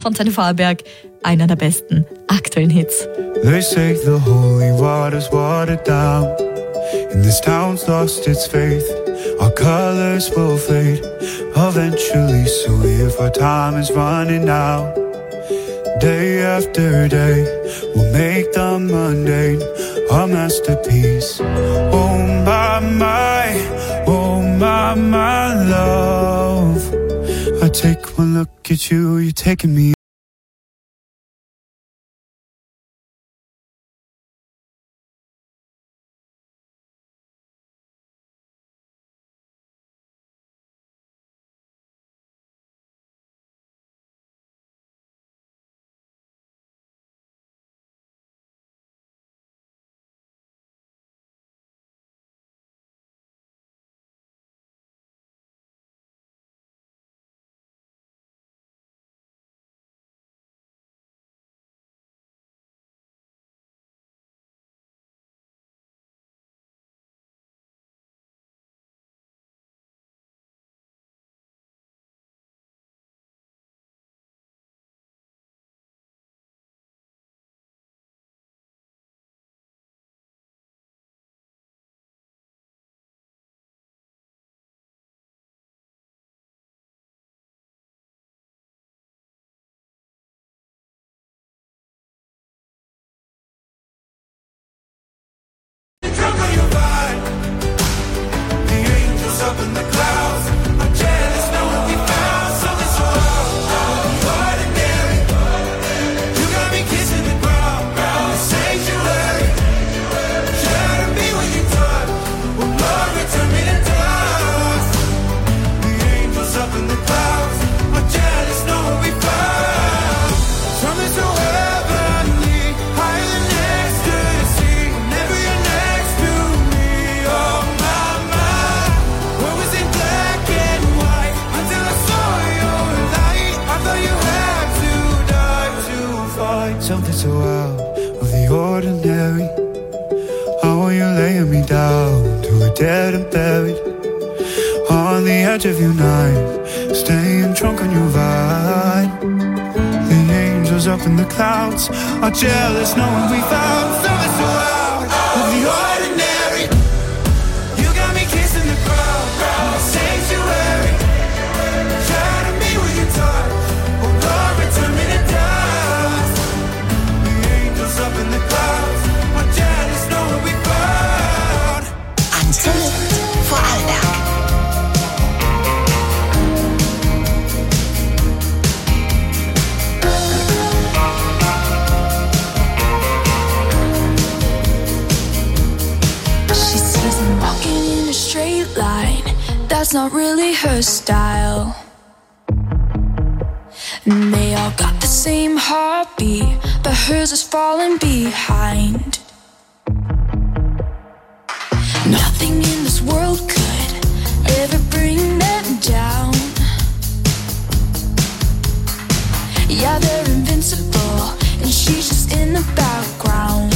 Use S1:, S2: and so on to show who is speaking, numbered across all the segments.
S1: von Sanne Vorarlberg, einer der besten aktuellen Hits.
S2: They say the holy water's watered down, and this town's lost its faith. Our colors will fade eventually, so if our time is running out, day after day, we'll make the mundane a masterpiece. Oh my love, I take one look at you, you're taking me. Something so out of the ordinary. How are you laying me down to a dead and buried on the edge of your night, staying drunk on your vine. The angels up in the clouds are jealous knowing we found something so out of the ordinary. You got me kissing the ground, sanctuary, trying to be with your touch. Oh Lord, return me to dust. The angels up in the clouds are jealous knowing we found.
S3: Antenne Vorarlberg.
S4: That's not really her style. And they all got the same heartbeat, but hers is falling behind. Nothing in this world could ever bring them down. Yeah, they're invincible, and she's just in the background.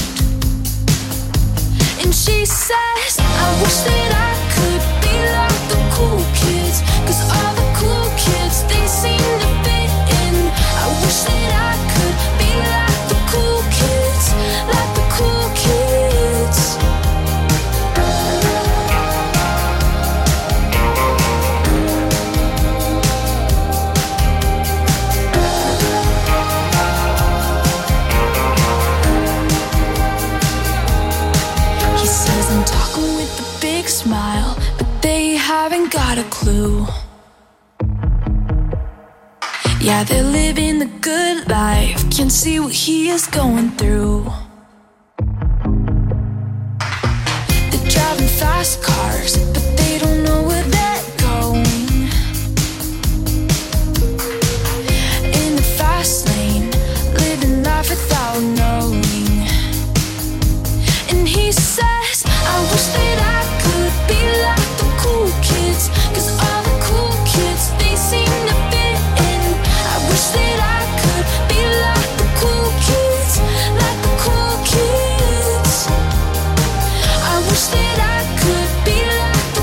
S4: And she says, I wish that I could be like the cool kids, 'cause all the cool kids, they seem to fit in. I wish that I could be like the cool kids, like the cool kids. He says I'm talking with a big smile, but they haven't got a clue. Yeah, they're living the good life, can't see what he is going through. They're driving fast cars, but they don't know where they're going. In the fast lane, living life without knowing. And he says, I wish that I could be like the cool kids, 'cause all the cool kids, they seem to fit in. I wish that I could be like the cool kids, like the cool kids. I wish that I could be like the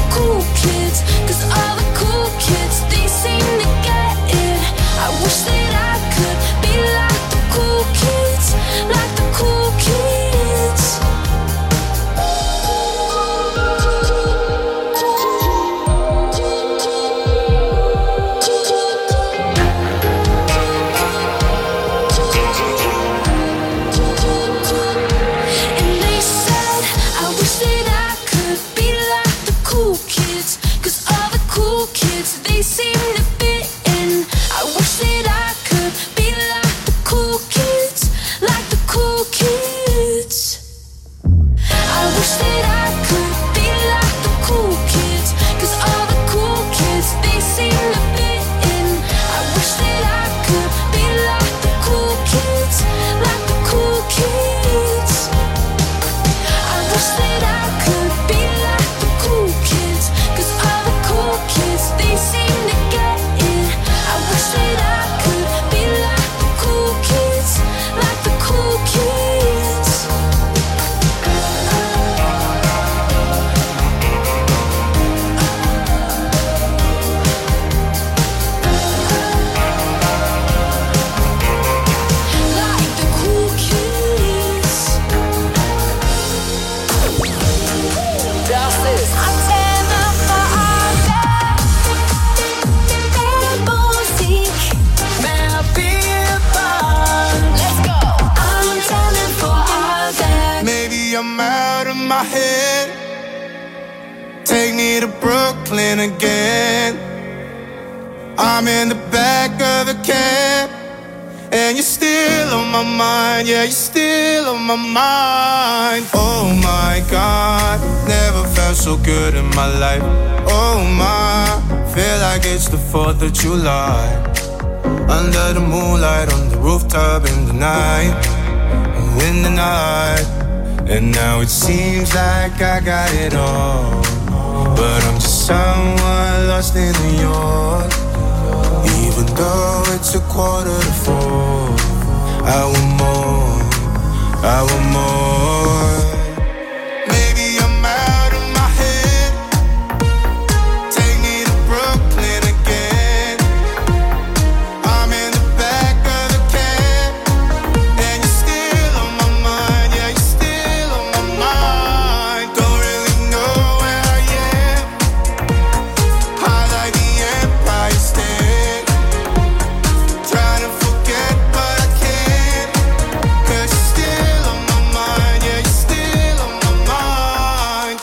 S2: Brooklyn again. I'm in the back of a cab, and you're still on my mind, yeah, you're still on my mind. Oh my God, never felt so good in my life. Oh my, feel like it's the 4th of July. Under the moonlight, on the rooftop in the night, in the night. And now it seems like I got it all, but I'm just someone lost in New York. Even though it's 3:45, I want more, I want more. Maybe I'm out of my head. Take me to Brooklyn again. I'm in the back of the cab, and you're still on my mind, yeah, you're still on my mind. Don't really know where I am. High like the Empire State. Trying to forget, but I can't. 'Cause you're still on my mind, yeah, you're still on my mind.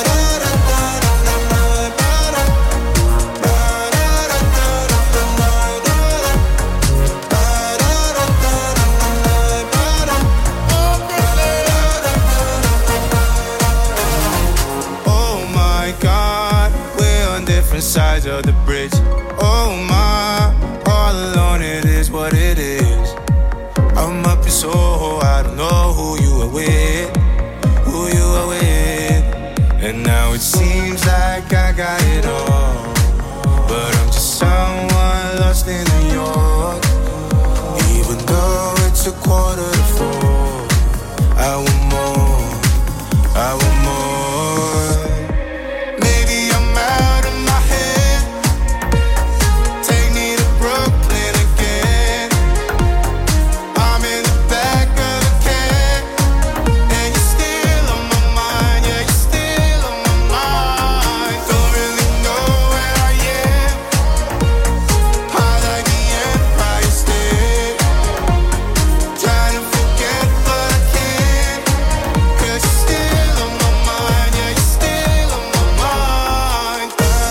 S2: Oh my God, we're on different sides of the bridge. Oh my, all alone it is what it is. I'm up in Soho, I don't know who you are with, who you are with. And now it seems like I got it all, but I'm just someone lost in New York. Even though it's 3:45, I want more, I want more. Maybe I'm out of my head. Take me to Brooklyn again. I'm in the back of a cab, and you're still on my mind, yeah, you're still on my mind. Don't really know where I am. High like the Empire State. Trying to forget, but I can't. 'Cause you're still on my mind, yeah, you're still on my mind.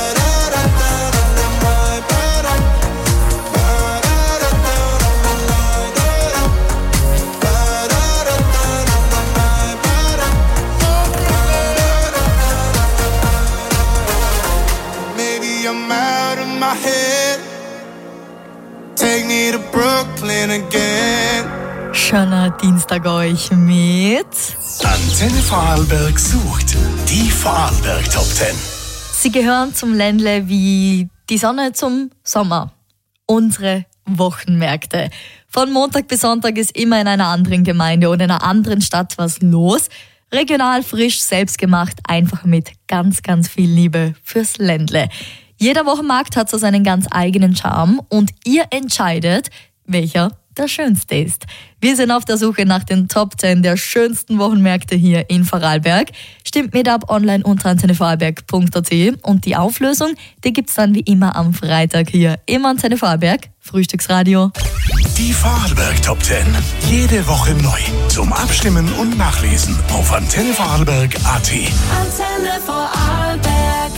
S2: Maybe I'm out of my head. Take me to Brooklyn again.
S1: Schöner Dienstag euch mit.
S5: Antenne Vorarlberg sucht die Vorarlberg Top 10.
S1: Sie gehören zum Ländle wie die Sonne zum Sommer. Unsere Wochenmärkte. Von Montag bis Sonntag ist immer in einer anderen Gemeinde oder in einer anderen Stadt was los. Regional, frisch, selbstgemacht, einfach mit ganz, ganz viel Liebe fürs Ländle. Jeder Wochenmarkt hat so seinen ganz eigenen Charme und ihr entscheidet, welcher der schönste ist. Wir sind auf der Suche nach den Top 10 der schönsten Wochenmärkte hier in Vorarlberg. Stimmt mit ab online unter antennevorarlberg.at und die Auflösung, die gibt's dann wie immer am Freitag hier im Antenne Vorarlberg Frühstücksradio.
S5: Die Vorarlberg Top 10. Jede Woche neu. Zum Abstimmen und Nachlesen auf antennevorarlberg.at.
S4: Antenne Vorarlberg.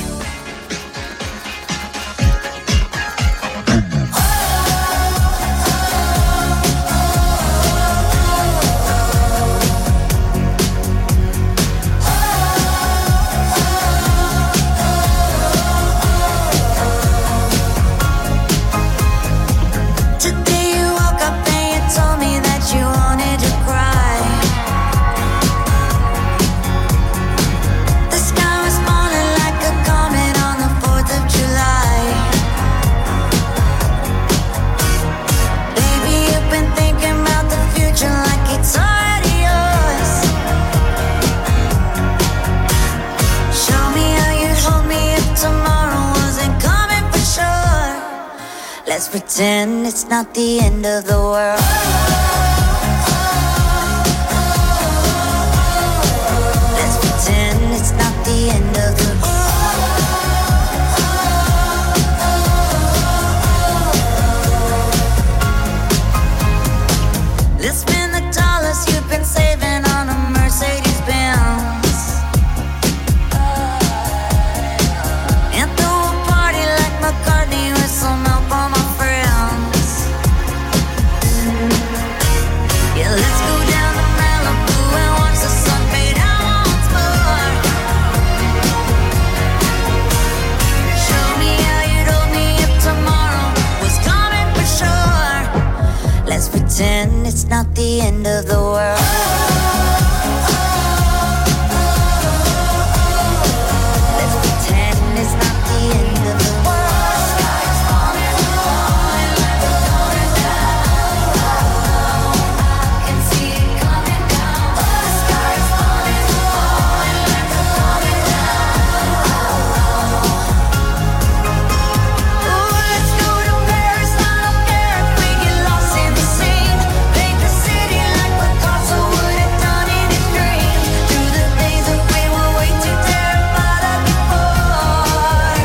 S3: Today you woke up and you told me that you wanted to cry. The sky was falling like a comet on the 4th of July. Baby, you've been thinking about the future like it's already yours. Show me how you'd hold me if tomorrow wasn't coming for sure. Let's pretend it's not the end of the world. Let's pretend it's not the end of the world. Let's spend the dollars you've been saving on a Mercedes-Benz. And throw pretend it's not the end of the world. Let's pretend it's not the end of the world. Sky's falling, falling like it's going down. I can see it coming down. The sky's falling, falling like it's coming down. Ooh, let's go to Paris, I don't care if we get lost in the scene. Paint the city like Picasso would have done in his dreams. Do the things that we were way too terrified of before.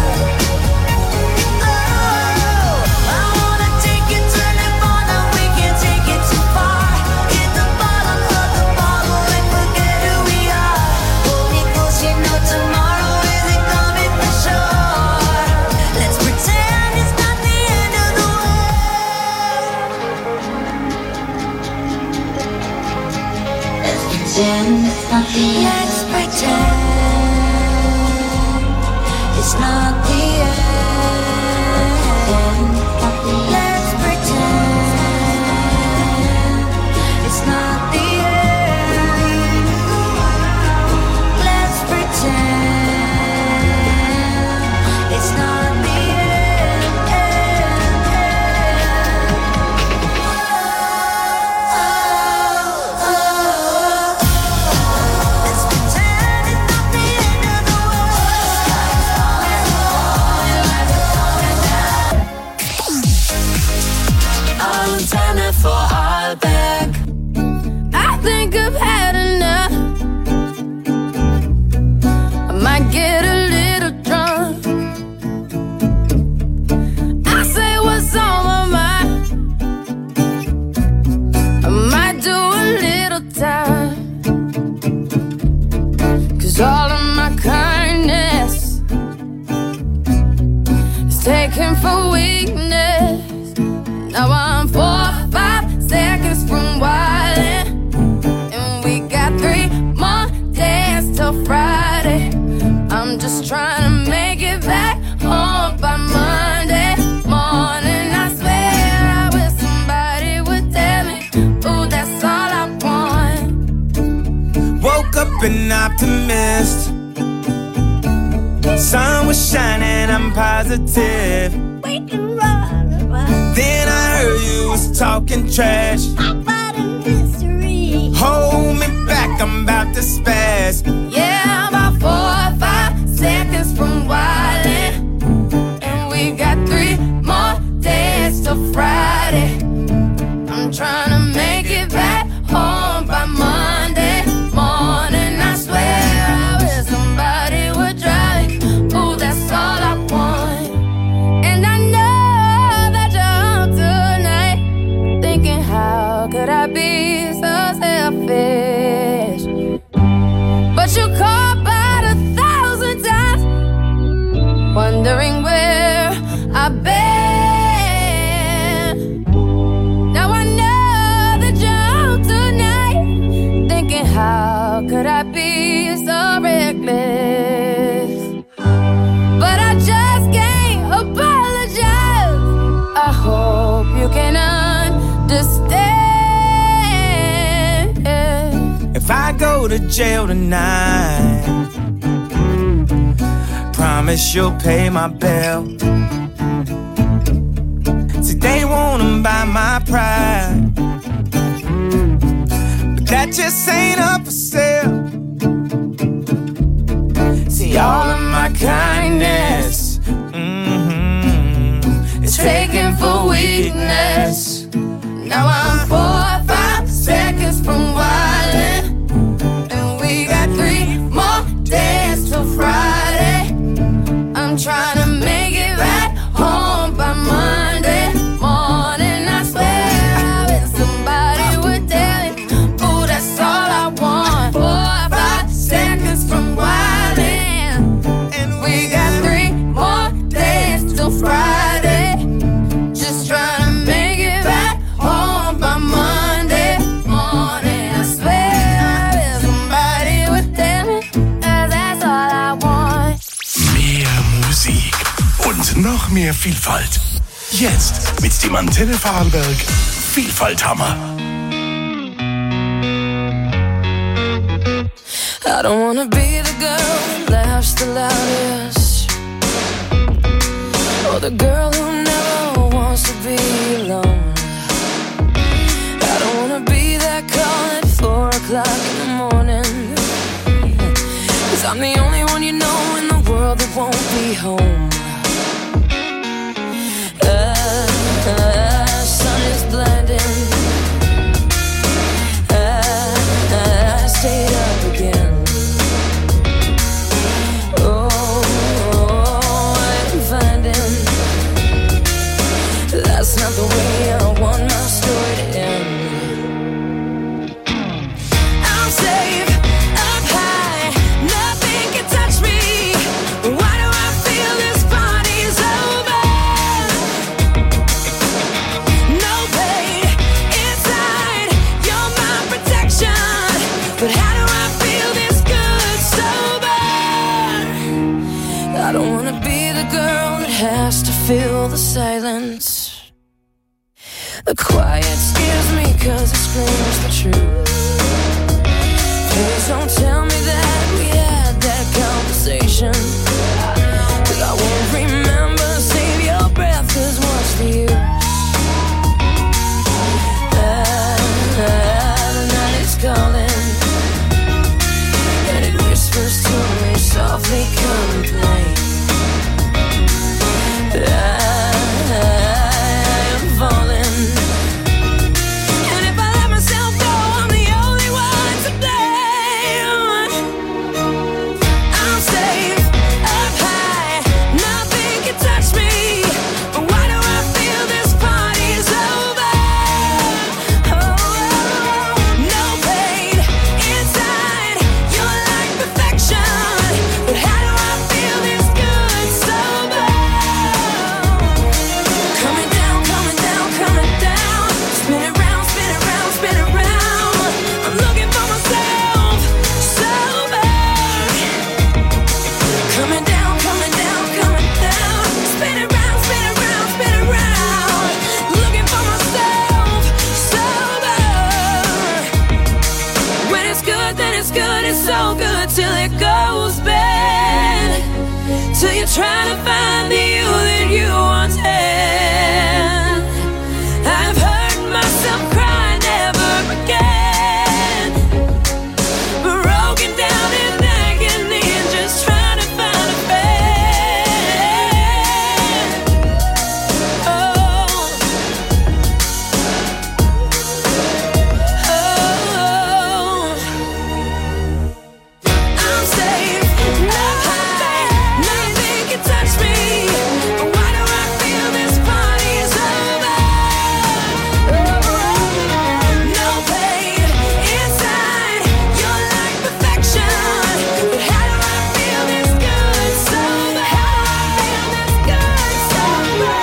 S3: Oh, I wanna take you to Nirvana, we can't take it too far. Hit the bottom of the bottle and forget who we are. Hold me close, you know tomorrow isn't coming for sure. Let's pretend it's not the end of the world. Let's pretend it's not the end. Let's pretend it's not the end. Let's pretend it's not the end. Let's pretend it's not the end. Let's pretend it's not the end of the world. Sky's falling, falling like it's coming down.
S4: Antenne Vorarlberg. I think I've had enough. I might get a little drunk. I say what's on my mind. I might do a little time. 'Cause all of my kindness is taken for weakness. Now I'm 4 or 5 seconds from wildin', and we got 3 more days till Friday. I'm just trying to make it back home by Monday morning. I swear I wish somebody would tell me, ooh, that's all I want.
S6: Woke up an optimist. Sun was shining, I'm positive. Then I heard you was talking trash. Hold me back, I'm about to spaz.
S4: Yeah, about 4 or 5 seconds from wildin', and we got 3 more days till Friday. I'm trying to make it back home by Monday morning. I swear I wish somebody would drive me. Ooh, that's all I want. And I know that you're home tonight, thinking how could I be so selfish? But you called about 1,000 times, wondering where I've been. Now I know that you're home tonight, thinking how could I be so reckless? But I just can't apologize. I hope you can understand.
S6: If I go to jail tonight, promise you'll pay my bill. See, they wanna buy my pride, but that just ain't up for sale. See, all of my kindness is taken for weakness. Now I'm 4 or 5 seconds from wildin', and we got 3 more days till Friday. I'm trying to make it back home by Monday morning. I swear I wish somebody would tell me, ooh, that's all I want. 4 or 5 seconds from wildin', and we got 3 more days till Friday. Just trying to make it back home by Monday morning. I swear I wish somebody would tell me, 'cause that's all I want.
S5: Mehr Musik und noch mehr Vielfalt. Jetzt mit dem Antenne Vorarlberg Vielfalthammer.
S6: I don't wanna be the girl who laughs the loudest, or the girl who never wants to be alone. I don't wanna be that call at 4 o'clock in the morning, 'cause I'm the only one you know in the world that won't be home. Sun is blinding, I stayed up again. That's not the way I want my story to end. I'm safe up high, nothing can touch me. Why do I feel this party's over? No pain inside, you're my protection. But how do I feel this good sober? I don't wanna be the girl that has to fill the silence. The quiet scares me 'cause it screams the truth. Please don't tell me that we had that conversation, 'cause I won't remember. Save your breath, 'cause what's the use? The night is calling, and it whispers to me softly, come and play. Trying to find the you that you once had. I've heard myself cry never again, broken down in agony and just trying to find a friend. I'm safe, not high, nothing can touch me. Why do I feel this party's over? No pain inside, you're like perfection. But how do I feel this good sober? How do I feel this good sober?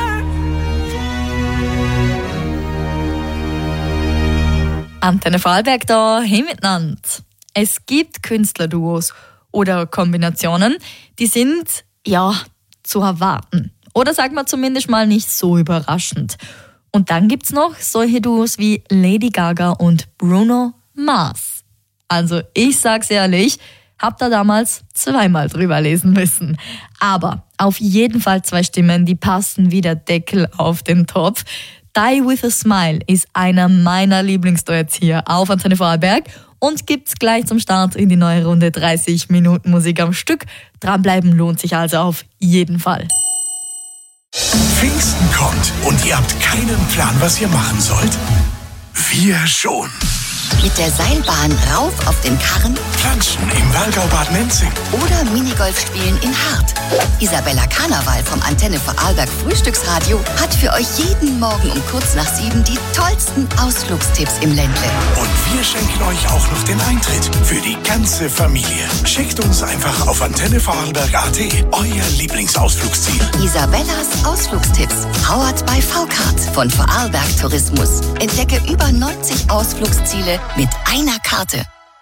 S1: Antenne Vorarlberg da, hey miteinander. Es gibt Künstlerduos oder Kombinationen, die sind, ja, zu erwarten. Oder sagen wir zumindest mal nicht so überraschend. Und dann gibt's noch solche Duos wie Lady Gaga und Bruno Mars. Also ich sag's ehrlich, hab da damals zweimal drüber lesen müssen. Aber auf jeden Fall 2 Stimmen, die passen wie der Deckel auf den Topf. Die with a Smile ist einer meiner Lieblingsduets hier auf Antenne Vorarlberg und gibt's gleich zum Start in die neue Runde 30 Minuten Musik am Stück. Dranbleiben lohnt sich also auf jeden Fall.
S5: Pfingsten kommt und ihr habt keinen Plan, was ihr machen sollt? Wir schon.
S7: Mit der Seilbahn rauf auf den Karren
S5: Planschen im Wallgau-Bad Menzing.
S7: oder Minigolf spielen in Hart. Isabella Karneval vom Antenne Vorarlberg Frühstücksradio hat für euch jeden Morgen um kurz nach 7 die tollsten Ausflugstipps im Ländle.
S5: Und wir schenken euch auch noch den Eintritt für die ganze Familie. Schickt uns einfach auf antennevorarlberg.at euer Lieblingsausflugsziel.
S7: Isabellas Ausflugstipps, powered by VCard von Vorarlberg Tourismus. Entdecke über 90 Ausflugsziele mit einer Karte.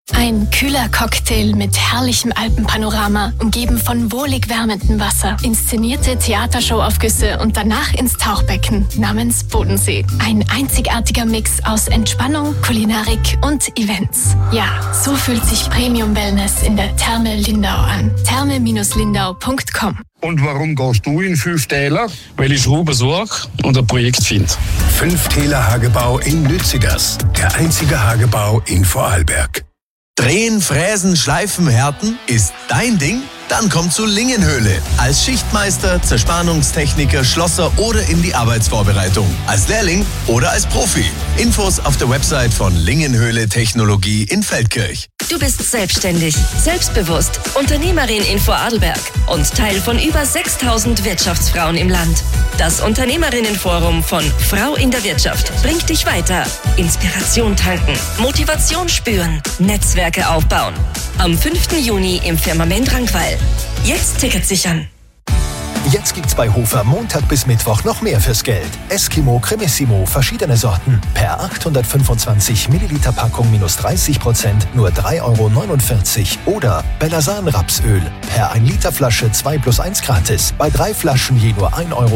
S8: Ein kühler Cocktail mit herrlichem Alpenpanorama, umgeben von wohlig wärmendem Wasser. Inszenierte Theatershowaufgüsse und danach ins Tauchbecken namens Bodensee. Ein einzigartiger Mix aus Entspannung, Kulinarik und Events. Ja, so fühlt sich Premium Wellness in der Therme Lindau an. therme-lindau.com.
S9: Und warum gehst du in 5 Täler?
S10: Weil ich Ruhe besorge und ein Projekt finde.
S11: 5 Täler Hagebau in Lützigers. Der einzige Hagebau in Vorarlberg.
S12: Drehen, Fräsen, Schleifen, Härten ist dein Ding? Dann komm zu Lingenhöhle. Als Schichtmeister, Zerspannungstechniker, Schlosser oder in die Arbeitsvorbereitung. Als Lehrling oder als Profi. Infos auf der Website von Lingenhöhle Technologie in Feldkirch.
S13: Du bist selbstständig, selbstbewusst, Unternehmerin in Vorarlberg und Teil von über 6000 Wirtschaftsfrauen im Land. Das Unternehmerinnenforum von Frau in der Wirtschaft bringt dich weiter. Inspiration tanken, Motivation spüren, Netzwerke aufbauen. Am 5. Juni im Firmament Rankweil. Jetzt Tickets sichern.
S14: Jetzt gibt's bei Hofer Montag bis Mittwoch noch mehr fürs Geld. Eskimo Cremissimo, verschiedene Sorten. Per 825 Milliliter Packung minus 30%, nur 3,49 €. Oder Bellasan Rapsöl, per 1 Liter Flasche 2+1 gratis. Bei 3 Flaschen je nur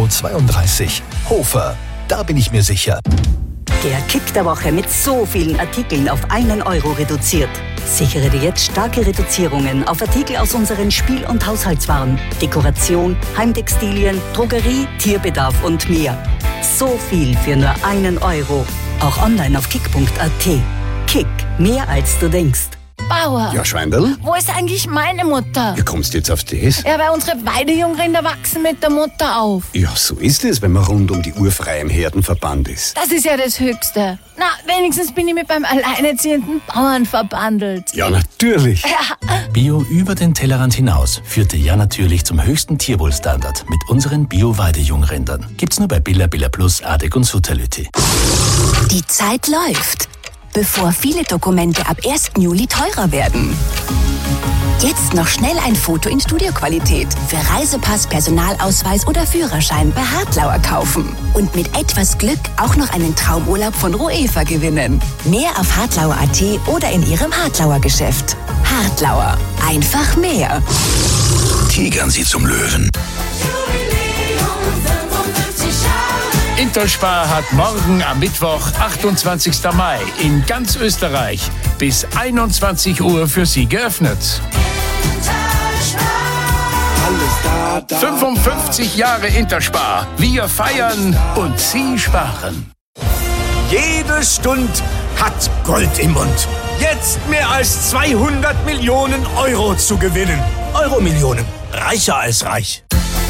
S14: 1,32 €. Hofer, da bin ich mir sicher.
S15: Der Kick der Woche mit so vielen Artikeln auf 1 € reduziert. Sichere dir jetzt starke Reduzierungen auf Artikel aus unseren Spiel- und Haushaltswaren, Dekoration, Heimtextilien, Drogerie, Tierbedarf und mehr. So viel für nur 1 €. Auch online auf kick.at. Kick, mehr als du denkst.
S16: Bauer.
S17: Ja, Schweindl?
S16: Wo ist eigentlich meine Mutter?
S17: Wie kommst du jetzt auf das?
S16: Ja, weil unsere Weidejungrinder wachsen mit der Mutter auf.
S17: Ja, so ist es, wenn man rund um die Uhr frei im Herdenverband ist.
S16: Das ist ja das Höchste. Na, wenigstens bin ich mit beim alleinerziehenden Bauern verbandelt.
S17: Ja, natürlich.
S16: Ja.
S18: Bio über den Tellerrand hinaus führte ja natürlich zum höchsten Tierwohlstandard mit unseren Bio-Weidejungrindern. Gibt's nur bei Billa Plus, Adek und Sutterlütti.
S19: Die Zeit läuft, bevor viele Dokumente ab 1. Juli teurer werden. Jetzt noch schnell ein Foto in Studioqualität für Reisepass, Personalausweis oder Führerschein bei Hartlauer kaufen. Und mit etwas Glück auch noch einen Traumurlaub von Roefa gewinnen. Mehr auf hartlauer.at oder in Ihrem Hartlauer Geschäft. Hartlauer, einfach mehr.
S5: Tigern Sie zum Löwen.
S20: Interspar hat morgen am Mittwoch, 28. Mai, in ganz Österreich bis 21 Uhr für Sie geöffnet. 55 Jahre Interspar. Wir feiern und Sie sparen.
S21: Jede Stunde hat Gold im Mund. Jetzt mehr als 200 Millionen Euro zu gewinnen. Euromillionen. Reicher als reich.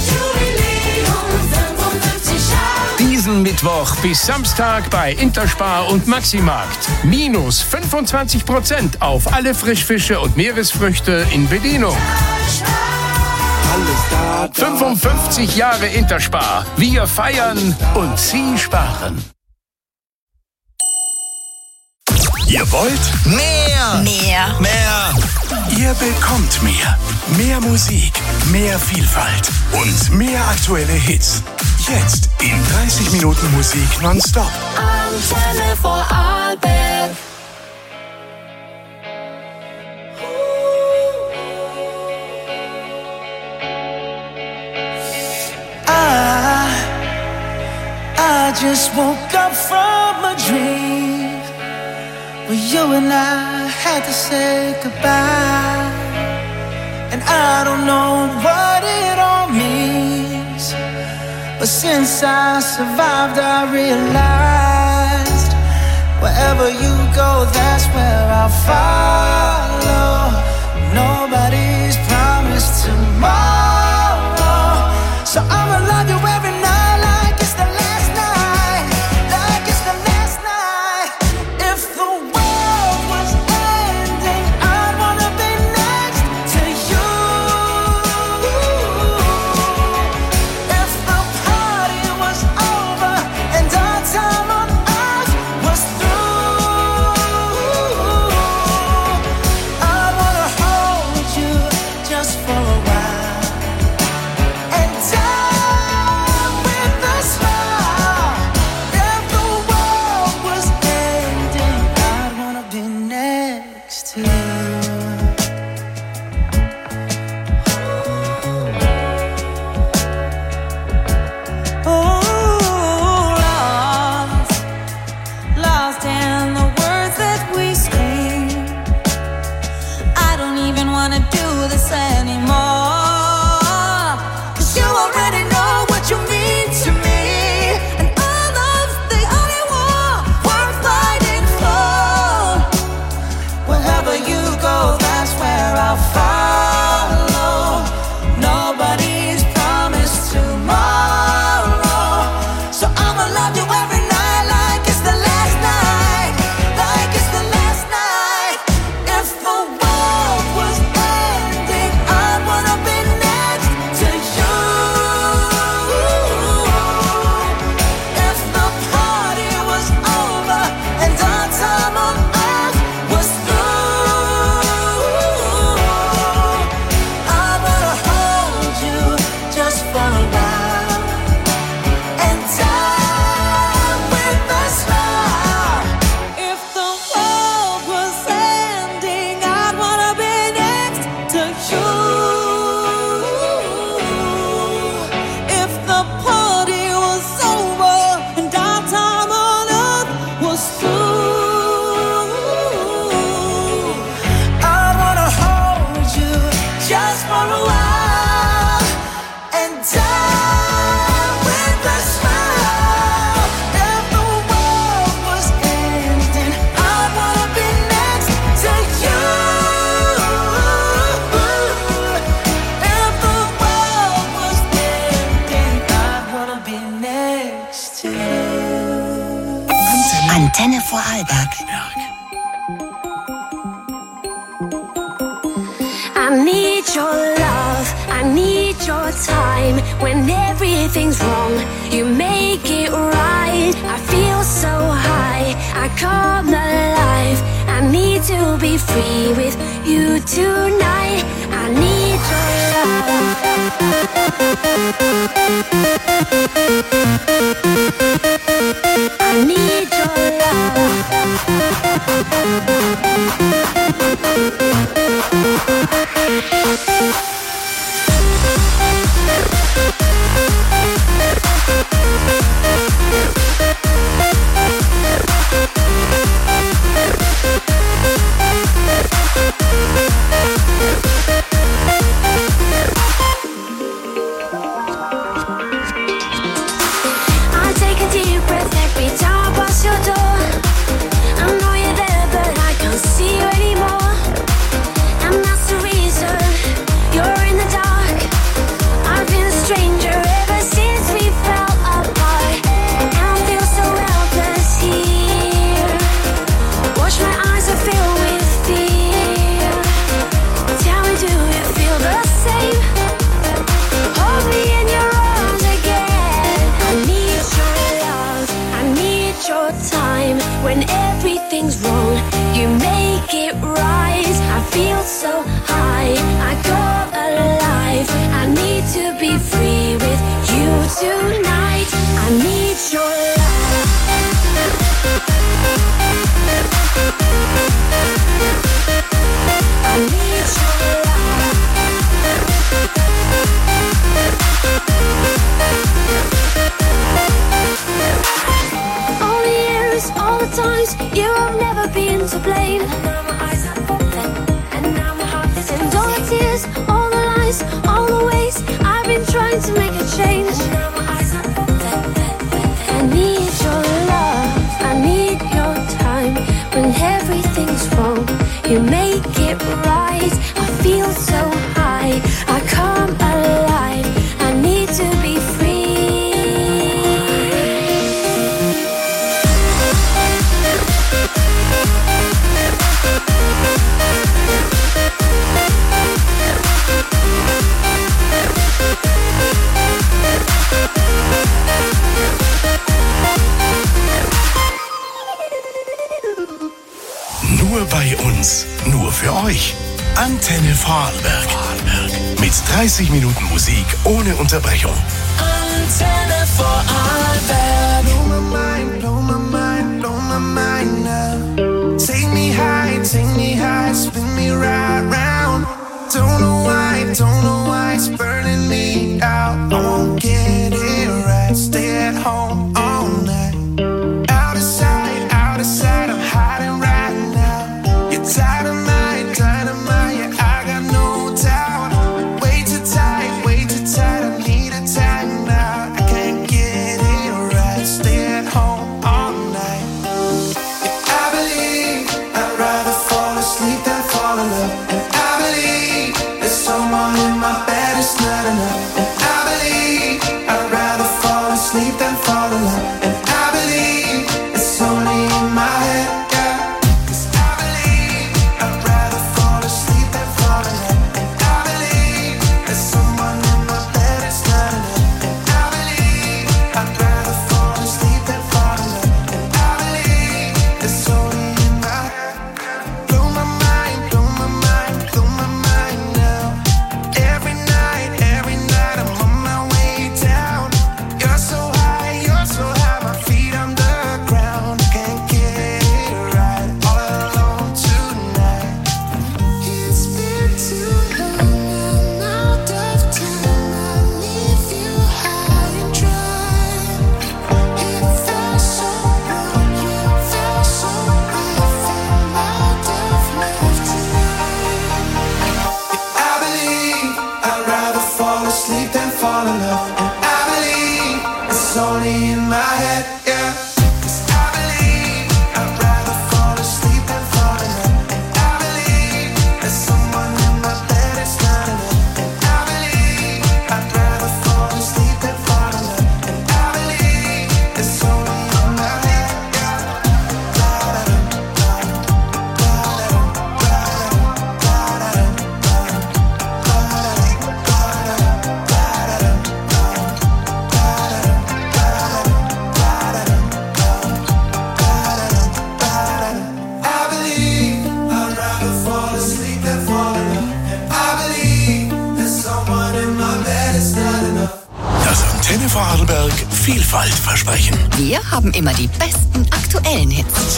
S20: Diesen Mittwoch bis Samstag bei Interspar und Maximarkt. Minus 25% auf alle Frischfische und Meeresfrüchte in Bedienung. 55 Jahre Interspar. Wir feiern und Sie sparen.
S5: Ihr wollt
S7: Mehr!
S5: mehr. Ihr bekommt mehr. Mehr Musik, mehr Vielfalt und mehr aktuelle Hits. Jetzt in 30 Minuten Musik nonstop.
S6: Antenne Vorarlberg.
S3: I just woke up from a dream where you and I had to say goodbye. And I don't know what it all means, but since I survived I realized wherever you go, that's where I'll follow. Nobody's promised tomorrow, so I'ma love you every night like it's the last night, like it's the last night. If the world was ending, I'd wanna be next to you. If the party was over and our time on earth was through, I wanna hold you just for a while. us through. I wanna hold you just for a while and die with a smile. If the world was ending, I wanna be next to you. If the world was ending, I wanna be next to you.
S7: Antenne Vorarlberg.
S4: I need your love, I need your time. When everything's wrong, you make it right. I feel so high, I come alive. I need to be free with you tonight. I need your love. I need your love. I take a deep breath every time I pass your door. I know you're there, but I can't see you anymore. And that's the reason you're in the dark. I've been a stranger ever since we fell apart. And I feel so helpless here. Watch my eyes are filled with fear. Tell me, do you feel the same? Hold me in your arms again. I need your love, I need your time. When everything's wrong, you make it right. I feel so high, I go alive. I need to be free with you tonight. I need your love. I need your love. All the years, all the times, you have never been to blame. And now my eyes are open, and now my heart is in. And all the tears, all the lies, all the ways I've been trying to make a change. And now my eyes are open. I need your love, I need your time. When everything's wrong, you make it right. I feel so high, I come alive. I need to be free.
S5: Nur bei uns, nur für euch. Antenne Vorarlberg. Mit 30 Minuten Musik ohne Unterbrechung.
S3: Antenne Vorarlberg. Blow my mind, blow my mind, blow my mind now. Take me high, spin me right round. Don't know why it's burning me out. I won't get it right, stay at home all night. Out of sight, I'm hiding right now. You're dynamite, yeah, I got no doubt. Way too tight, I need a time now. I can't get it right, stay at home all night. Yeah, I believe I'd rather fall asleep than fall in love. And I believe there's someone in my bed, it's not enough. And I believe I'd rather fall asleep than fall in love. And I believe it's only in my head, yeah.
S5: Vielfalt versprechen.
S7: Wir haben immer die besten aktuellen Hits.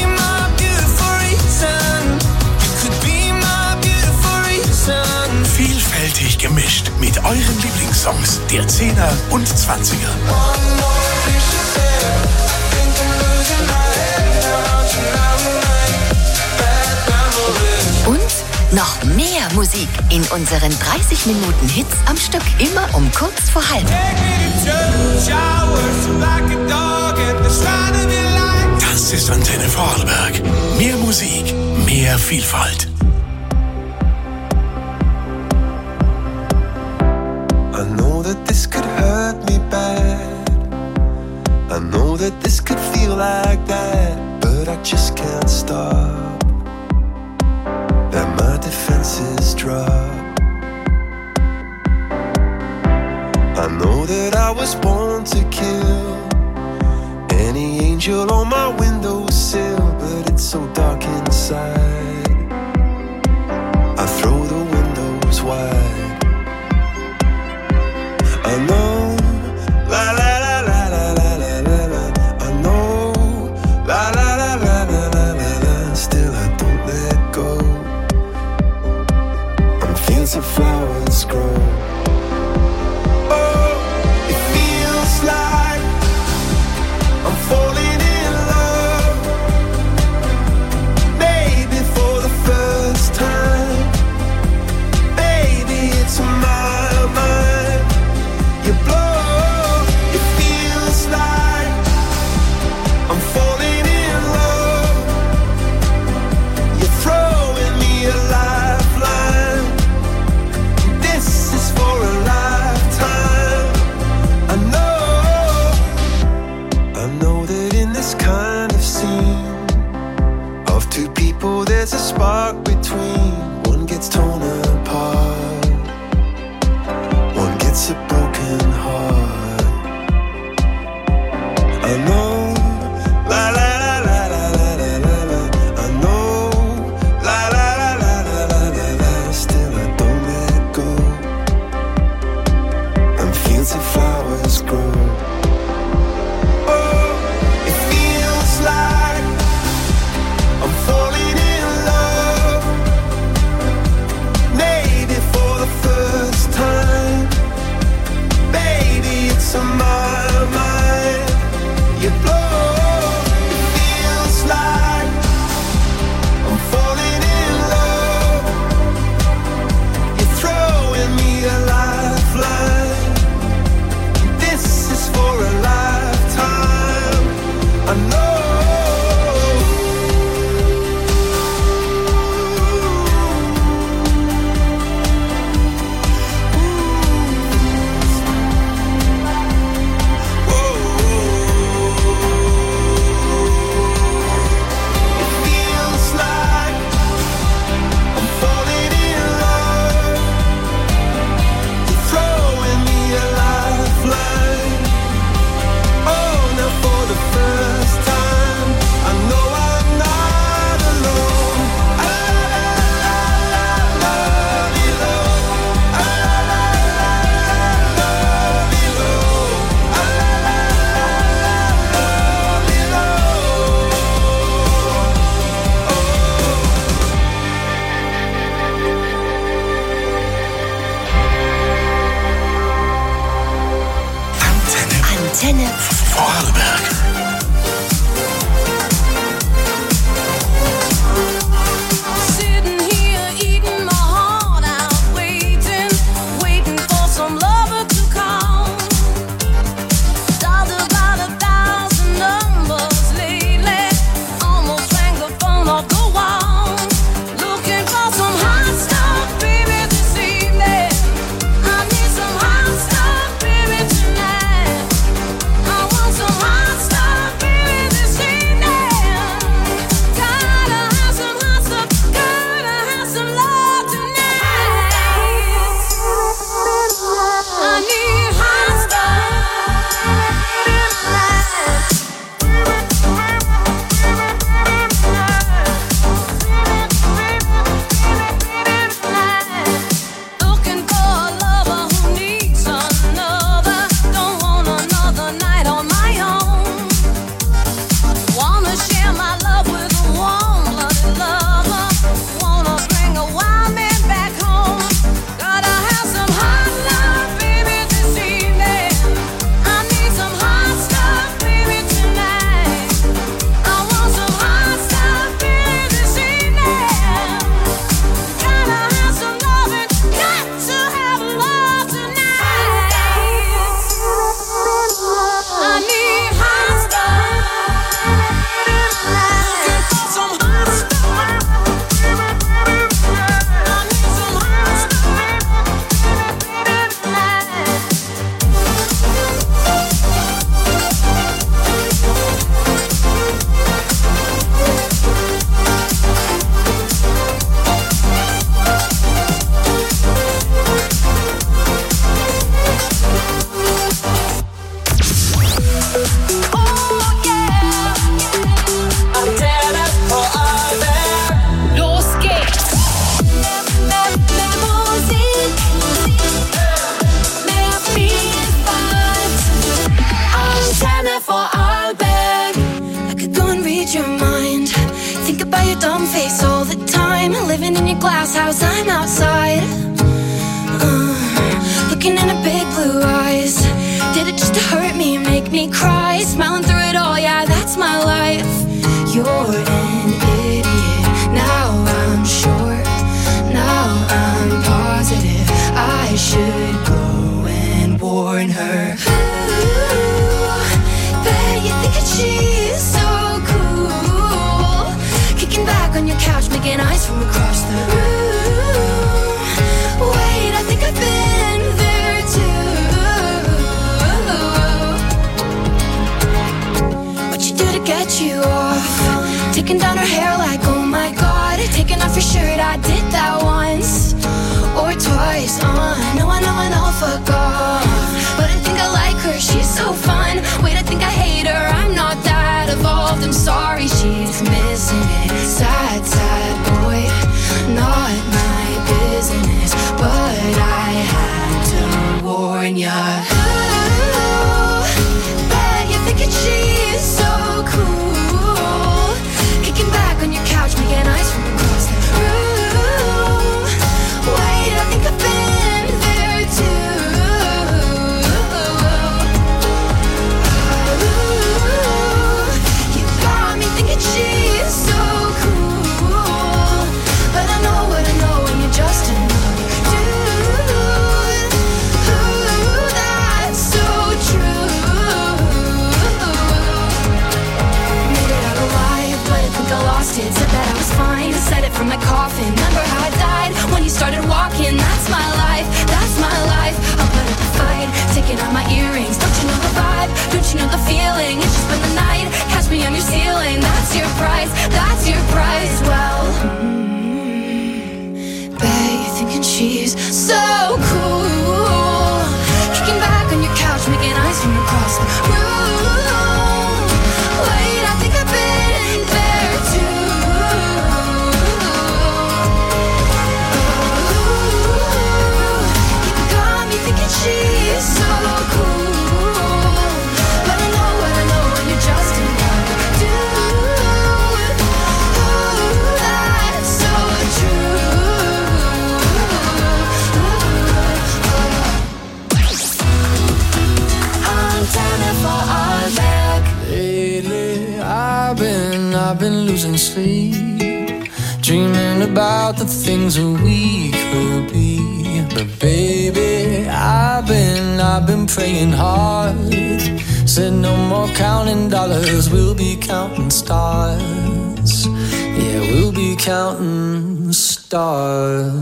S5: Vielfältig gemischt mit euren Lieblingssongs der 10er und 20er.
S7: Und noch mehr Musik in unseren 30 Minuten Hits am Stück. Immer um kurz vor halb.
S5: Das ist Antenne Vorarlberg. Mehr Musik, mehr Vielfalt.
S2: I know that this could hurt me bad. I know that this could feel like that, but I just can't stop. That my defenses drop. I know that I was born to kill any angel on my windowsill, but it's so dark inside. I throw the windows wide. I know, la la la la la la la la la. I know, la la la la la la la la. Still I don't let go. I'm fields of flowers grow. Oh, it feels like I'm falling in love. Maybe for the first time. Baby, it's my mind. You blow, it feels like I'm falling in love. You're throwing me a lifeline. This is for a lifetime. I know that in this kind of scene of two people there's a spark between. One gets torn apart, one gets a broken heart. I know, la la la la la la la la la. I know, la la la la la la la la. Still I don't let go. And fields of flowers grow. Oh, it feels like I'm falling in love. Maybe for the first time. Baby, it's on my mind. You
S4: Think about your dumb face all the time. Living in your glass house, I'm outside. Looking in her big blue eyes. Did it just to hurt me, make me cry? Smiling through it all, yeah, that's my life. You're an idiot. Now I'm sure. Now I'm positive. I should go and warn her. Ooh, bet you think that she's so cool. Kicking back on your couch, making eyes from across the room. Wait, I think I've been there too. What you do to get you off? Taking down her hair like, oh my god. Taking off your shirt, I did that once or twice. I know, fuck off. But I think I like her, she's so fun. Wait, I think I hate her, I'm not that evolved. I'm sorry, she's missing it. Sad, sad boy, not my business. But I had to warn ya. Ooh, bet you're thinking she's so cool. Kicking back on your couch, making eyes from across the room. Wait, I think I've been there too. You got me thinking she's so cool. But I know what I know, and you're just another dude. That's so true. Made it out alive, but I think I lost it. Said that I was fine, said it from my coffin. Remember how I died when you started walking? That's my life, that's my life. I'll put up a fight, taking out my earrings. Don't you know the vibe? Don't you know the feeling? It's just been the night, catch me on your ceiling. That's your price, that's your price. Well, bet you're thinking she's so cool. Kicking back on your couch, making eyes from across the room. Wait, I think I've been there too. You got me thinking she's so cool. But I know what I know, and you're just another dude. That's so Antenne Vorarlberg.
S1: Lately, I've been losing sleep, dreaming about the things that we could be. But baby, I've been praying hard. Said no more counting dollars, we'll be counting stars. Yeah, we'll be counting stars.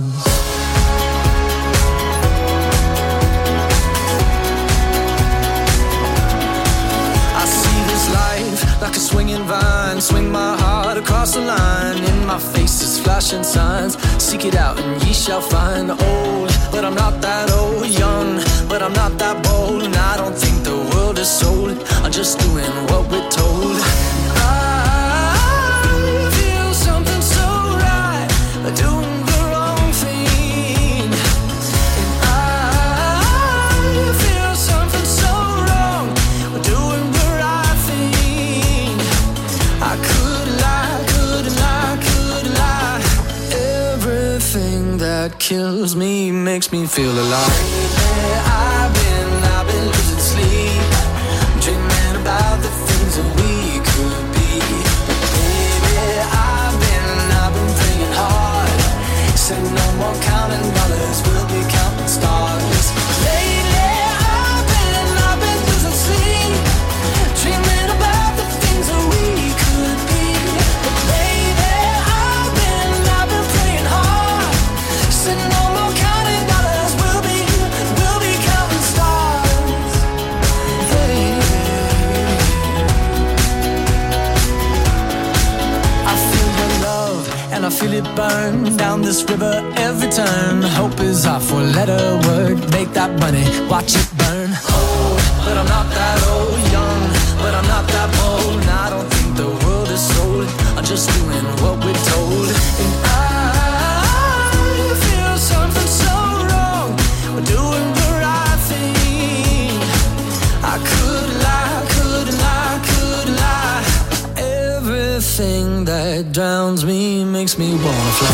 S1: Like a swinging vine, swing my heart across the line. In my face is flashing signs. Seek it out and ye shall find. Old, but I'm not that old. Young, but I'm not that bold. And I don't think the world is sold. I'm just doing what we're told. I feel something so right, doing the wrong thing. And I feel something so wrong, doing the right thing. I couldn't lie. Everything that kills me makes me feel alive. I've been losing sleep, dreaming about the things that we could be. Baby, I've been praying hard. Said no more counting dollars, we'll be counting stars. Lately, I've been losing sleep, dreaming about the things that we could be. But baby, I've been praying hard. Said no more counting dollars, we'll be counting stars. Hey. I feel your love and I feel it burn down this river every turn. Hope is our four-letter word. Make that money, watch it burn. Old, but I'm not that old. Young, but I'm not that bold. And I don't think the world is sold. I'm just doing what we're told. And I feel something so wrong. We're doing the right thing. I couldn't lie. Everything that it drowns me, makes me wanna fly.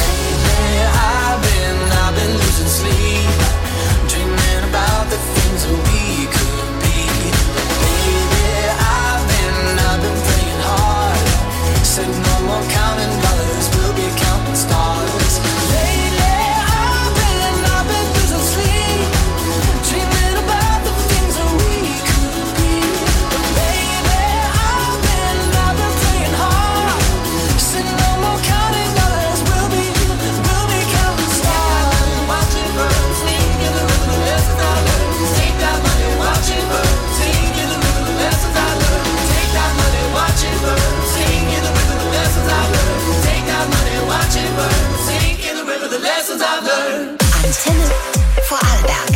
S1: I've been losing sleep, dreaming about the things that we could be. Baby, I've been praying hard, said no more counting dollars, we'll be counting stars. Lately, I've been losing sleep, dreaming about the things that we could be. Baby, I've been praying hard, said no more counting dollars, we'll be counting stars. Watching birds sing in the river, the lessons I learned. Take that money, watching birds sing in the river, the lessons I learned. Take that money, watching birds sing in the river, the lessons I learned. Take that money, watching birds sing in the river, the lessons I've learned.
S7: Antenne Vorarlberg.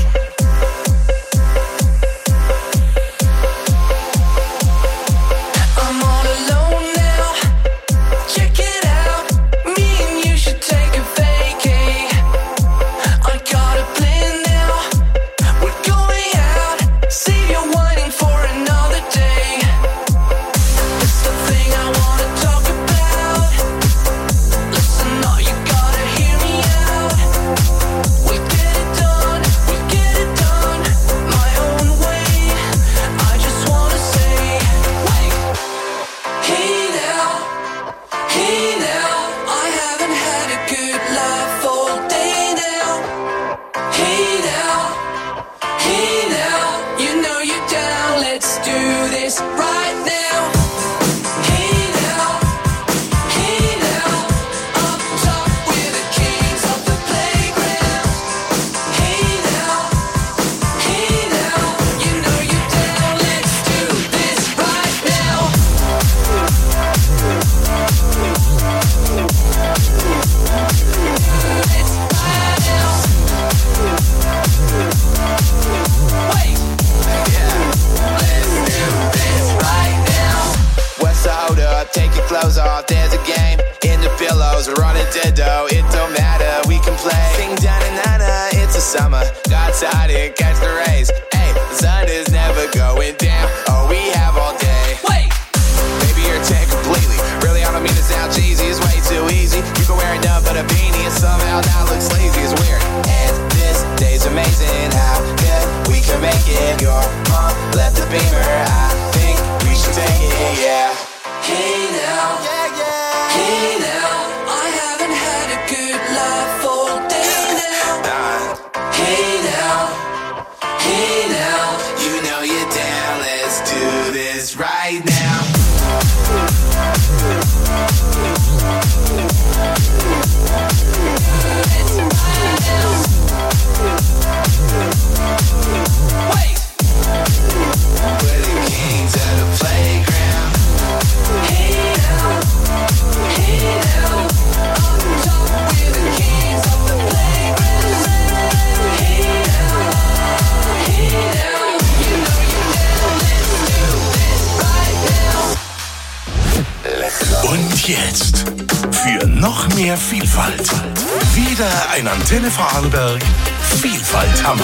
S1: I'm all alone now. Check it out. Me and you should take a vacay. I got a plan now. We're going out. Save your whining for another day. It's the thing I wanna talk about. Listen, all you gotta hear me out. We'll get it done. We'll get it done. My own way. I just wanna say, wait. Hey now, I haven't had a good laugh all day now. Hey now, you know you're down, let's do this right now. Hey now, up top we're the kings of the playground. Hey now, you know you're down, let's do this right now.
S8: What's the hold up? Take your clothes off, there's a game in the pillows, we're on a ditto, it don't matter, we can play. Sing da-na-na-na, it's a summer, God's out and catch the rays. Hey, the sun is never going down, oh we have all day. Wait! Maybe you're 10 completely, really I don't mean to sound cheesy, it's way too easy. You can wear enough but a beanie and somehow now looks lazy, it's weird. And this day's amazing, how good we can make it. Your mom left the beamer, I think we should take it, yeah. Hey now, I haven't had a good laugh all day now. Hey now, you know you're down, let's do this right now. Wait! We're the kings of the playground. Hey now, up top we're the kings of the playground. Hey now, you know you're down, let's do this right now.
S5: Und jetzt für noch mehr Vielfalt. Wieder ein Antenne Vorarlberg Vielfalthammer.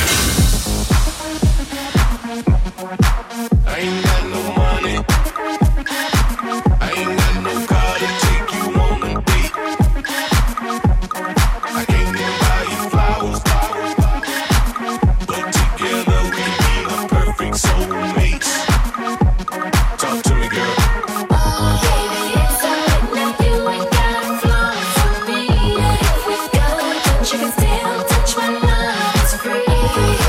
S2: I ain't got no money. I ain't got no car to take you on a date. I can't even buy you flowers. But together we be the perfect soulmates. Talk to me, girl.
S3: Oh, baby, it's alright now. You ain't got a flaw for me. If we go, don't you can still touch my love. It's free.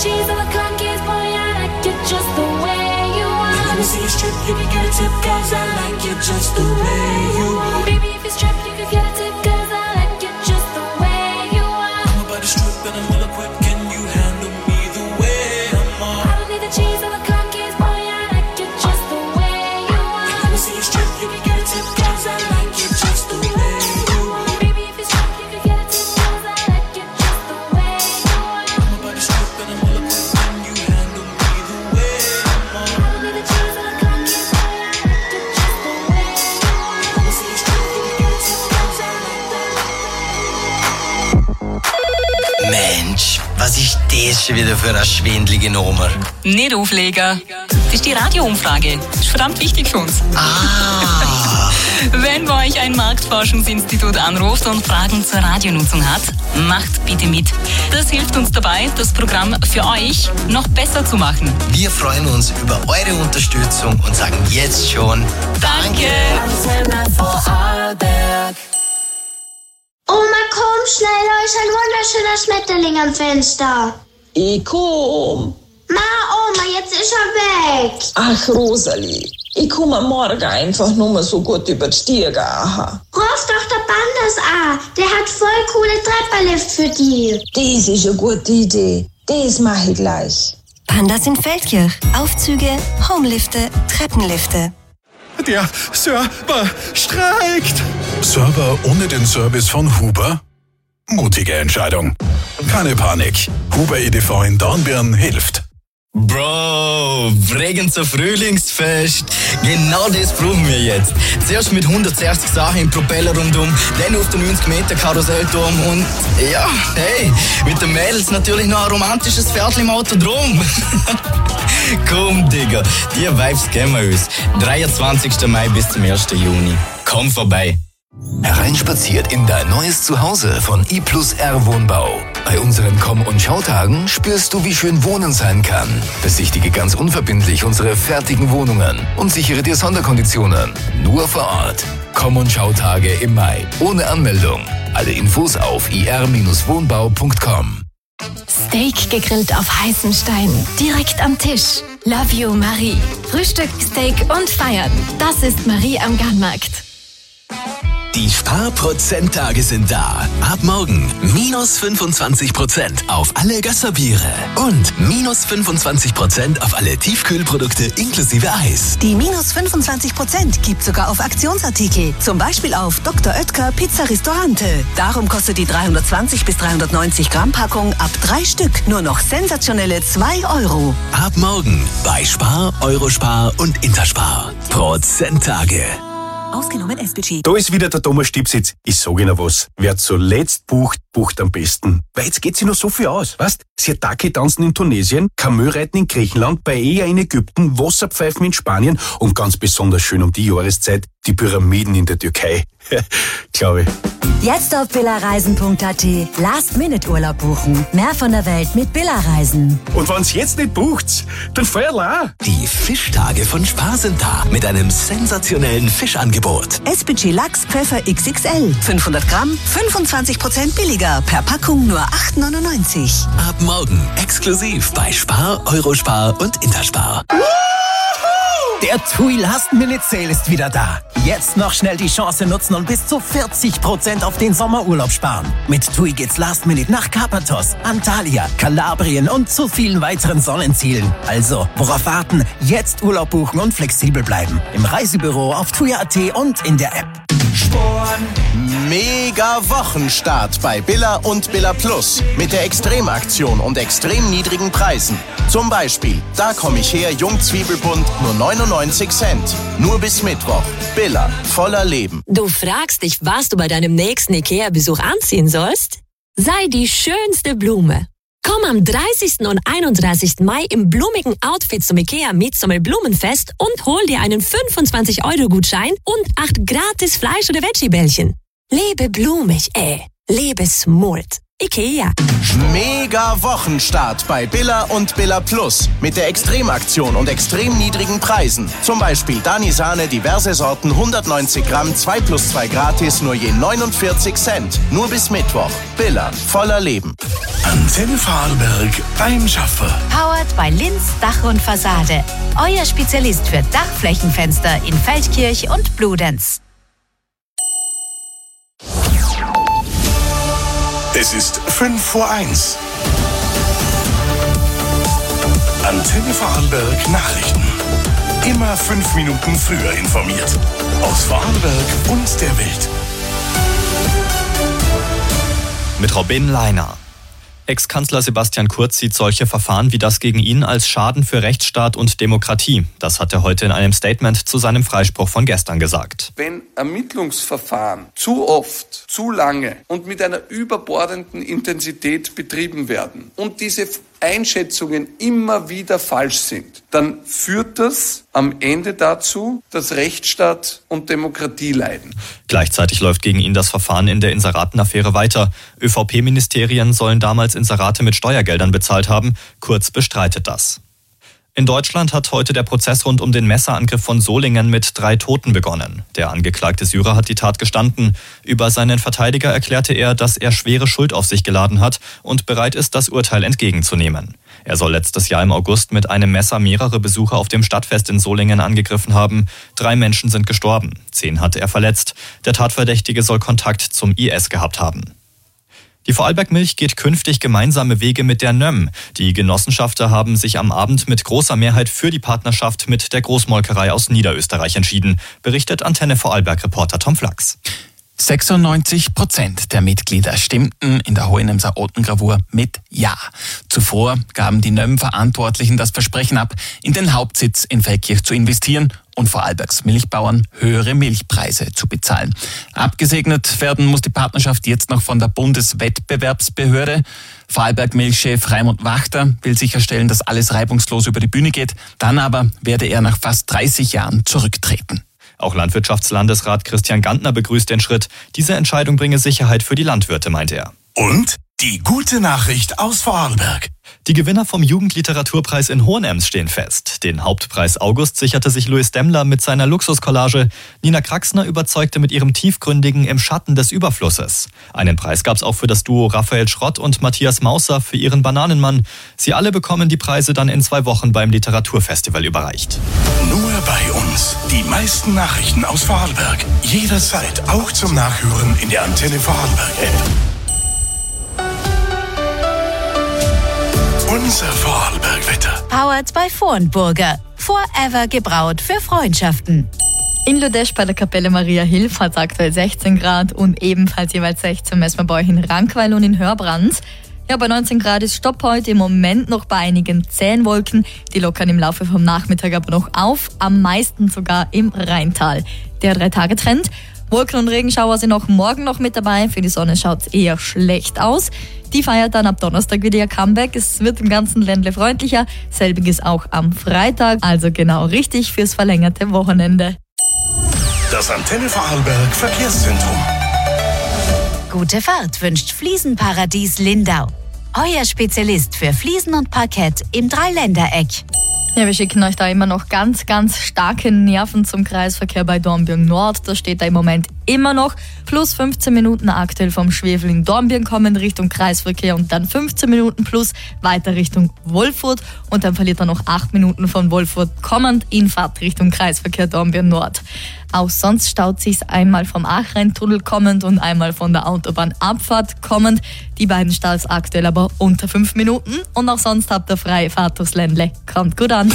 S4: cheese on the cookies, boy, I like it just the way you are. Let me see you strip, you can get a tip, cause I like it just the way you are. Baby, if you strip, you can get a tip, cause I like it just the way you are.
S1: I'm about to strip and I'm well equipped, can you handle me the way I'm on?
S4: I don't need the cheese on the cookies, boy, I like it just the way you are.
S1: Let me see you strip, you can get a tip, cause I like it just the way you are.
S4: Baby, if you strip, you can get a tip, cause I like it just the way you are.
S1: I'm about to strip and I'm well equipped, can you handle me the way I'm on?
S4: I don't need the cheese on the cookies, boy, I like it just the way you are.
S1: Let me see you strip, you can get a tip, cause I like that.
S9: Mensch, was ist das schon wieder für eine schwindelige Nummer?
S22: Nicht auflegen. Das ist die Radioumfrage. Das ist verdammt wichtig für uns. Wenn bei euch ein Marktforschungsinstitut anruft und Fragen zur Radionutzung hat, macht bitte mit. Das hilft uns dabei, das Programm für euch noch besser zu machen.
S9: Wir freuen uns über eure Unterstützung und sagen jetzt schon Danke!
S3: Oma, komm schnell, da ist ein wunderschöner Schmetterling am Fenster.
S23: Ich komm.
S3: Oma, jetzt ist er weg.
S23: Ach, Rosalie, ich komme morgen einfach nur mal so gut über die Stiege aha.
S3: Ruf doch der Bandas an, der hat voll coole Trepperlift für dich.
S23: Das ist eine gute Idee, das mache ich gleich.
S24: Pandas in Feldkirch. Aufzüge, Homelifte, Treppenlifte.
S5: Der Server streikt. Server ohne den Service von Huber? Mutige Entscheidung. Keine Panik. Huber EDV in Dornbirn hilft.
S9: Bro, Bregenzer Frühlingsfest. Genau das brauchen wir jetzt. Zuerst mit 160 Sachen im Propeller rundum, dann auf den 90-Meter-Karussellturm und ja, hey, mit den Mädels natürlich noch ein romantisches Pferdchen im Auto drum. Komm, Digga, die Vibes kennen wir uns. 23. Mai bis zum 1. Juni. Komm vorbei.
S25: Hereinspaziert in dein neues Zuhause von I+R Wohnbau. Bei unseren Komm- und Schautagen spürst du, wie schön Wohnen sein kann. Besichtige ganz unverbindlich unsere fertigen Wohnungen und sichere dir Sonderkonditionen. Nur vor Ort. Komm- und Schautage im Mai. Ohne Anmeldung. Alle Infos auf ir-wohnbau.com.
S26: Steak gegrillt auf heißen Stein, direkt am Tisch. Love you, Marie. Frühstück, Steak und Feiern. Das ist Marie am Garnmarkt.
S27: Die Sparprozenttage sind da. Ab morgen minus 25% auf alle Gösserbiere und minus 25% auf alle Tiefkühlprodukte inklusive Eis.
S28: Die minus 25% gibt sogar auf Aktionsartikel. Zum Beispiel auf Dr. Oetker Pizza Ristorante. Darum kostet die 320 bis 390 Gramm Packung ab 3 Stück nur noch sensationelle 2 Euro.
S27: Ab morgen bei Spar, Eurospar und Interspar. Prozenttage.
S28: Ausgenommen S-Budget.
S21: Da ist wieder der Thomas Stipsitz. Ich sag Ihnen was. Wer zuletzt bucht, bucht am besten. Weil jetzt geht sich noch so viel aus. Weißt? Sirtaki tanzen in Tunesien, Kamelreiten in Griechenland, Paella in Ägypten, Wasserpfeifen in Spanien und ganz besonders schön um die Jahreszeit die Pyramiden in der Türkei. Glaube ich.
S28: Jetzt auf billerreisen.at. Last-Minute-Urlaub buchen. Mehr von der Welt mit Billerreisen.
S21: Und wenn's jetzt nicht bucht, dann feuerl auch.
S27: Die Fischtage von Spar sind da mit einem sensationellen Fischangebot.
S28: S-Budget Lachs Pfeffer XXL. 500 Gramm, 25% billiger. Per Packung nur 8,99.
S27: Ab morgen exklusiv bei Spar, Eurospar und Interspar.
S21: Der TUI Last-Minute-Sale ist wieder da. Jetzt noch schnell die Chance nutzen und bis zu 40% auf den Sommerurlaub sparen. Mit TUI geht's Last-Minute nach Karpathos, Antalya, Kalabrien und zu vielen weiteren Sonnenzielen. Also, worauf warten? Jetzt Urlaub buchen und flexibel bleiben. Im Reisebüro, auf TUI.at und in der App.
S12: Mega Wochenstart bei Billa und Billa Plus mit der Extremaktion und extrem niedrigen Preisen. Zum Beispiel, da komm ich her, Jungzwiebelbund, nur 99 Cent. Nur bis Mittwoch. Billa, voller Leben.
S29: Du fragst dich, was du bei deinem nächsten Ikea-Besuch anziehen sollst? Sei die schönste Blume. Komm am 30. und 31. Mai im blumigen Outfit zum Ikea Midsummer Blumenfest und hol dir einen 25-Euro-Gutschein und 8 gratis Fleisch- oder Veggie-Bällchen. Lebe blumig, lebe smooth. IKEA.
S10: Mega Wochenstart bei Billa und Billa Plus. Mit der Extremaktion und extrem niedrigen Preisen. Zum Beispiel Dani-Sahne, diverse Sorten, 190 Gramm, 2+2 gratis, nur je 49 Cent. Nur bis Mittwoch. Billa, voller Leben.
S5: Antenne Vorarlberg beim Schaffer.
S11: Powered bei Linz Dach und Fassade. Euer Spezialist für Dachflächenfenster in Feldkirch und Bludenz.
S5: Es ist 5:01. Antenne Vorarlberg Nachrichten. Immer 5 Minuten früher informiert. Aus Vorarlberg und der Welt.
S13: Mit Robin Leiner. Ex-Kanzler Sebastian Kurz sieht solche Verfahren wie das gegen ihn als Schaden für Rechtsstaat und Demokratie. Das hat er heute in einem Statement zu seinem Freispruch von gestern gesagt.
S14: Wenn Ermittlungsverfahren zu oft, zu lange und mit einer überbordenden Intensität betrieben werden und diese Einschätzungen immer wieder falsch sind, dann führt das am Ende dazu, dass Rechtsstaat und Demokratie leiden.
S13: Gleichzeitig läuft gegen ihn das Verfahren in der Inseratenaffäre weiter. ÖVP-Ministerien sollen damals Inserate mit Steuergeldern bezahlt haben. Kurz bestreitet das. In Deutschland hat heute der Prozess rund um den Messerangriff von Solingen mit 3 Toten begonnen. Der angeklagte Syrer hat die Tat gestanden. Über seinen Verteidiger erklärte er, dass er schwere Schuld auf sich geladen hat und bereit ist, das Urteil entgegenzunehmen. Er soll letztes Jahr im August mit einem Messer mehrere Besucher auf dem Stadtfest in Solingen angegriffen haben. 3 Menschen sind gestorben, 10 hatte er verletzt. Der Tatverdächtige soll Kontakt zum IS gehabt haben. Die Vorarlberg Milch geht künftig gemeinsame Wege mit der NÖM. Die Genossenschafter haben sich am Abend mit großer Mehrheit für die Partnerschaft mit der Großmolkerei aus Niederösterreich entschieden, berichtet Antenne Vorarlberg-Reporter Tom Flachs.
S15: 96% der Mitglieder stimmten in der Hohenemser Otengravur mit Ja. Zuvor gaben die NÖM-Verantwortlichen das Versprechen ab, in den Hauptsitz in Feldkirch zu investieren und Vorarlbergs Milchbauern höhere Milchpreise zu bezahlen. Abgesegnet werden muss die Partnerschaft jetzt noch von der Bundeswettbewerbsbehörde. Vorarlberg Milchchef Raimund Wachter will sicherstellen, dass alles reibungslos über die Bühne geht. Dann aber werde er nach fast 30 Jahren zurücktreten.
S13: Auch Landwirtschaftslandesrat Christian Gantner begrüßt den Schritt. Diese Entscheidung bringe Sicherheit für die Landwirte, meinte er.
S5: Und die gute Nachricht aus Vorarlberg.
S13: Die Gewinner vom Jugendliteraturpreis in Hohenems stehen fest. Den Hauptpreis August sicherte sich Louis Demmler mit seiner Luxuskollage. Nina Kraxner überzeugte mit ihrem tiefgründigen Im Schatten des Überflusses. Einen Preis gab es auch für das Duo Raphael Schrott und Matthias Mauser für ihren Bananenmann. Sie alle bekommen die Preise dann in 2 Wochen beim Literaturfestival überreicht.
S5: Nur bei uns. Die meisten Nachrichten aus Vorarlberg. Jederzeit auch zum Nachhören in der Antenne Vorarlberg-App. Unser Vorarlberg-Wetter.
S11: Powered by Vornburger. Forever gebraut für Freundschaften.
S16: In Lodesch bei der Kapelle Maria Hilf hat es aktuell 16 Grad und ebenfalls jeweils 16 messen wir bei euch in Rankweil und in Hörbrands. Ja, bei 19 Grad ist Stopp heute, im Moment noch bei einigen zähen Wolken. Die lockern im Laufe vom Nachmittag aber noch auf, am meisten sogar im Rheintal. Der 3-Tage-Trend. Wolken und Regenschauer sind auch morgen noch mit dabei. Für die Sonne schaut es eher schlecht aus. Die feiert dann ab Donnerstag wieder ihr Comeback. Es wird im ganzen Ländle freundlicher. Selbiges auch am Freitag. Also genau richtig fürs verlängerte Wochenende.
S5: Das Antenne Vorarlberg Verkehrszentrum.
S11: Gute Fahrt wünscht Fliesenparadies Lindau. Euer Spezialist für Fliesen und Parkett im Dreiländereck.
S16: Ja, wir schicken euch da immer noch ganz, ganz starke Nerven zum Kreisverkehr bei Dornbirn Nord. Da steht da im Moment immer noch plus 15 Minuten aktuell vom Schwefel in Dornbirn kommend Richtung Kreisverkehr und dann 15 Minuten plus weiter Richtung Wolfurt und dann verliert er noch 8 Minuten von Wolfurt kommend in Fahrt Richtung Kreisverkehr Dornbirn Nord. Auch sonst staut sich's einmal vom Achreintunnel kommend und einmal von der Autobahnabfahrt kommend. Die beiden Staus aktuell aber unter 5 Minuten und auch sonst habt ihr freie Fahrt durchs Ländle. Kommt gut an.
S3: Mehr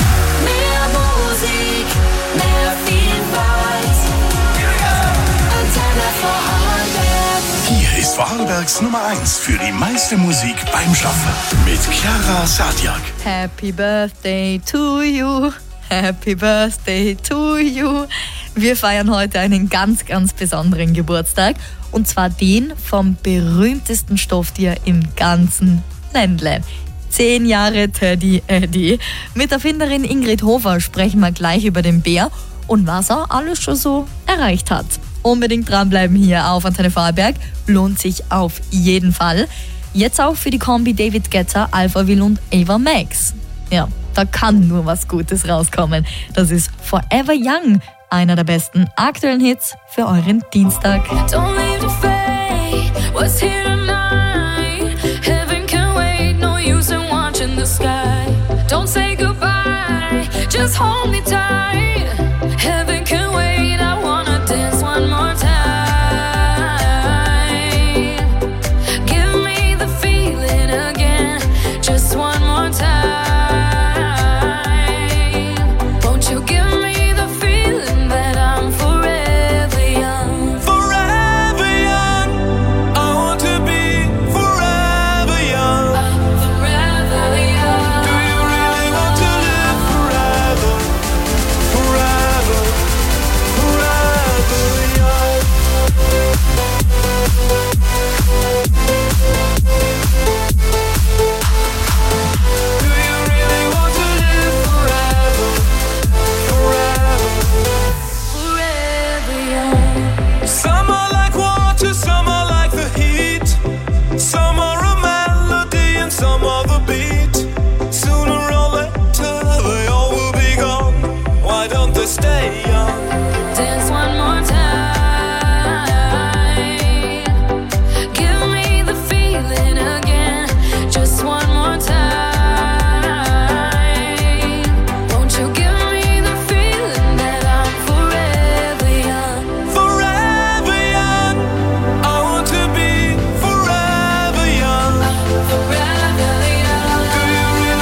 S3: Musik, mehr Vielfalt. Antenne Vorarlberg.
S5: Hier ist Vorarlbergs Nummer 1 für die meiste Musik beim Schaffen. Mit Chiara Sadiak.
S16: Happy Birthday to you. Happy Birthday to you. Wir feiern heute einen ganz, ganz besonderen Geburtstag. Und zwar den vom berühmtesten Stofftier im ganzen Ländle. 10 Jahre Teddy Eddie. Mit Erfinderin Ingrid Hofer sprechen wir gleich über den Bär und was er alles schon so erreicht hat. Unbedingt dranbleiben hier auf Antenne Vorarlberg. Lohnt sich auf jeden Fall. Jetzt auch für die Kombi David Guetta, Alphaville und Ava Max. Ja, da kann nur was Gutes rauskommen. Das ist Forever Young, einer der besten aktuellen Hits für euren Dienstag.
S3: Don't leave the fate, what's here tonight? Heaven can wait, no use in watching the sky. Don't say goodbye, just hold me tight.